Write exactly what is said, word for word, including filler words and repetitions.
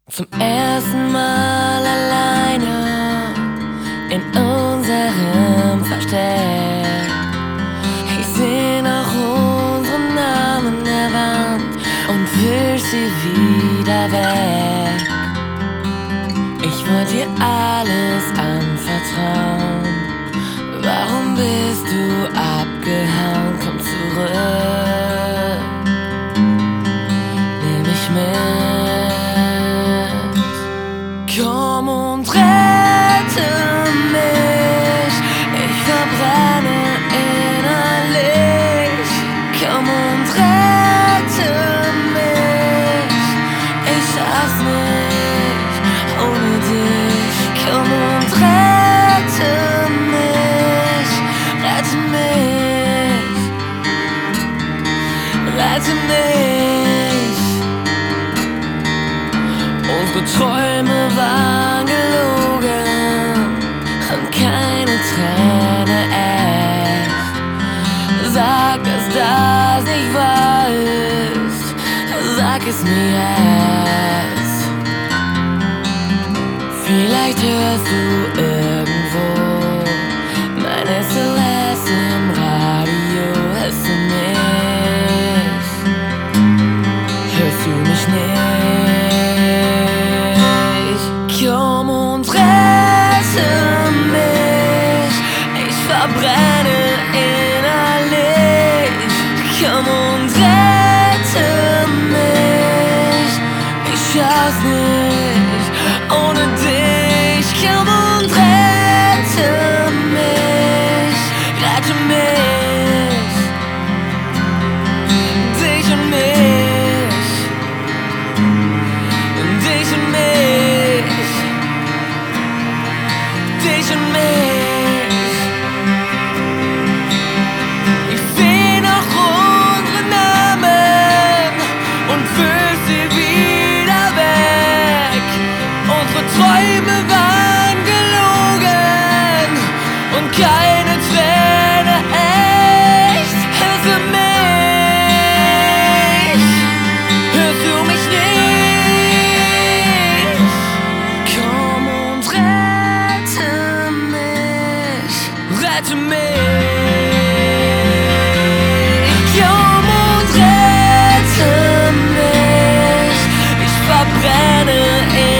Zum ersten Mal alleine in unserem Versteck. Ich seh noch unseren Namen an der Wand und wisch sie wieder weg. Ich wollte dir alles anvertrauen. Warum bist du abgehauen? Komm zurück, nimm mich mit. Komm und rette mich, ich verbrenne innerlich. Komm und rette mich, ich schaff's nicht ohne dich. Komm und rette mich, rette mich, rette mich. Unsere Träume waren gelogen und keine Träne echt. Sag, dass das nicht wahr ist, sag es mir jetzt. Vielleicht hörst du irgendwo mein S O S im Radio. Hörst du mich? Hörst du mich nicht? Komm und rette mich, ich verbrenne innerlich. Komm und rette mich, ich schaff's nicht ohne dich. Komm und rette mich, rette mich, dich und mich, dich und mich, dich und mich. Ich seh noch unsere Namen und fühl sie wieder weg. Unsere Träume waren gelogen und keine Träne echt. Hörst du mich? Hörst du mich nicht? Komm und rette mich, rette mich. Komm und rette mich, ich verbrenne